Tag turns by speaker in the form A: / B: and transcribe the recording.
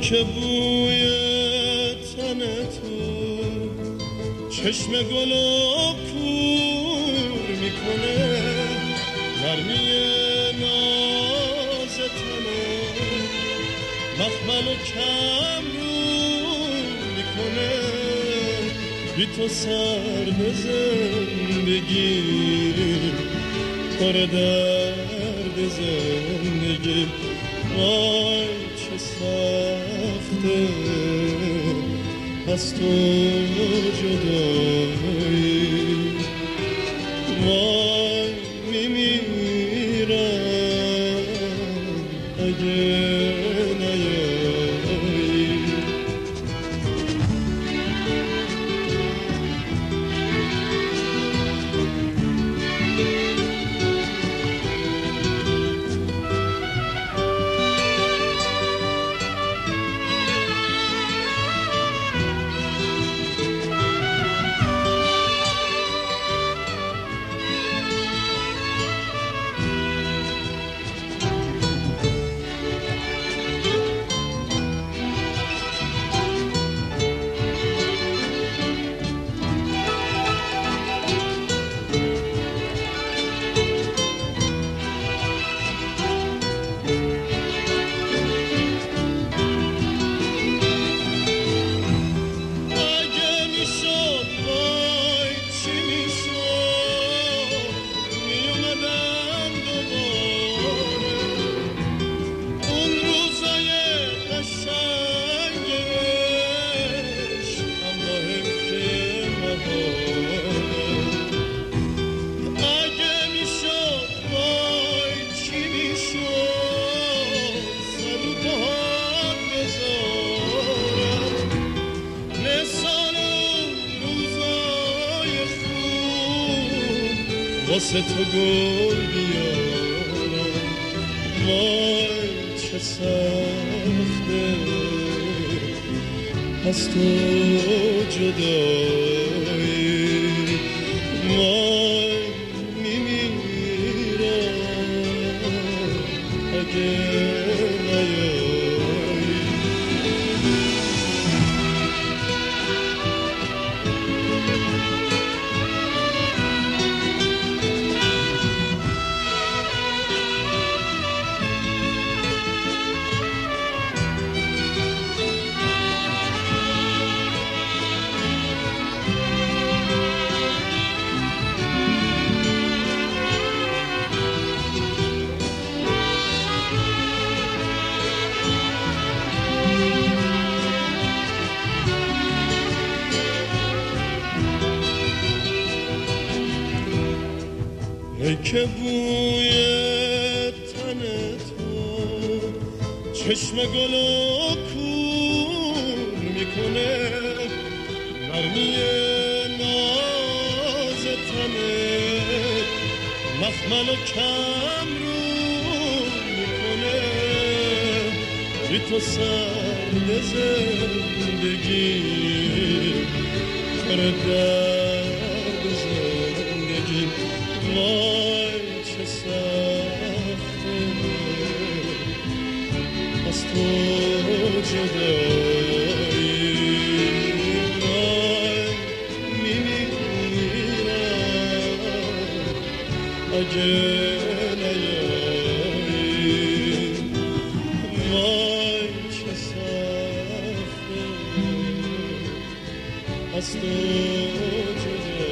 A: که بوی تن تو چشم گل و کور میکنه، نرمی ناز تنه مخمل و کم رو میکنه، بی تو سر به زندگی پر درد زندگی. وای چه سخته از تو جدایی، وای میمیرم اگه واسه تو گل بیارم. وای چه سخته از تو جدایی، وای میمیرم اگه نیایی. ای که بوی تن تو چشم گل و کور میکنه، نرمی ناز تنه مخمل و کم رو میکنه، بی تو سرد زندگی پر درد زندگی. وای چه سخته از تو جدایی، وای میمیرم اگه نیایی. وای چه سخته از تو جدایی.